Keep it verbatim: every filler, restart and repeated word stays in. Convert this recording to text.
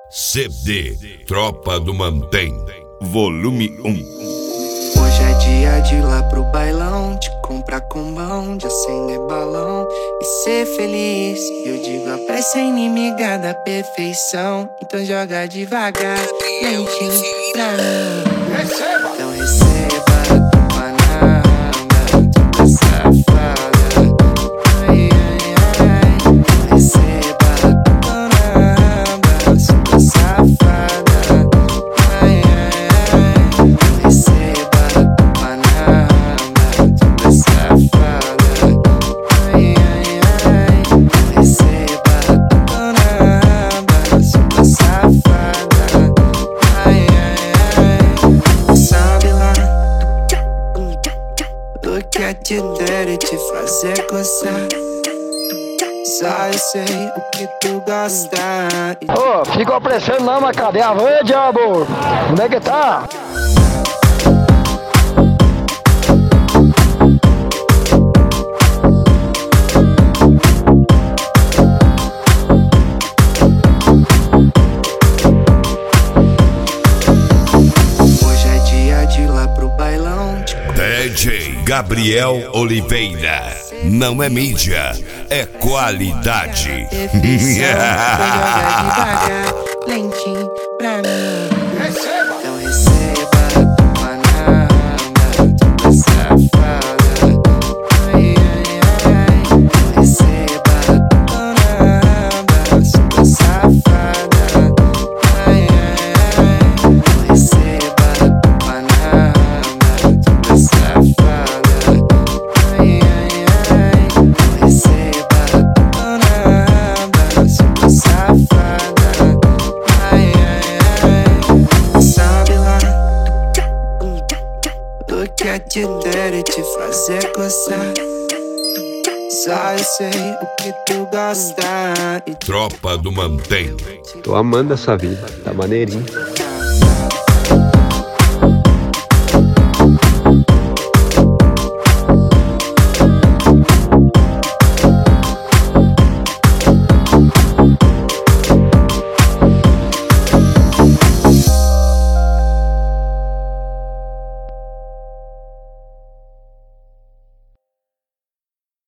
C D Tropa do Mantém, volume um. Hoje é dia de ir lá pro bailão, de comprar combão, de acender balão e ser feliz. Eu digo, a pressa é inimiga da perfeição, então joga devagar, lentinho pra mim. Receba! Então receba, toma na raba, tua safada. Ai, ai, ai. Receba, toma na raba, tua safada. Ai, ai, ai. Receba, toma na raba, tua safada. Ai, ai, ai. Receba, toma na raba, tua safada. Ai, ai, ai. Sabe lá o que é te der e te fazer coçar. Só eu sei o que tu gosta. Ô, oh, fica aparecendo não, mas cadê a van, diabo? Onde é que tá? Hoje é dia de ir lá pro bailão, de D J Gabriel Oliveira. Não é mídia, é qualidade. perfeição. Então joga devagar, lentinho pra mim. Receba! Então receba, toma na raba, tua safada. Ai, ai, ai. Receba, toma na raba, tua safada. Ai, ai, ai. Receba, toma na raba, tua safada. Ai, ai, ai. Receba, toma na raba, tua safada. Ai, ai, ai. Sabe lá o que é te der e te fazer coçar. Só eu sei o que tu gosta. E Tropa do Mantém. Tô amando essa vida, tá maneirinho.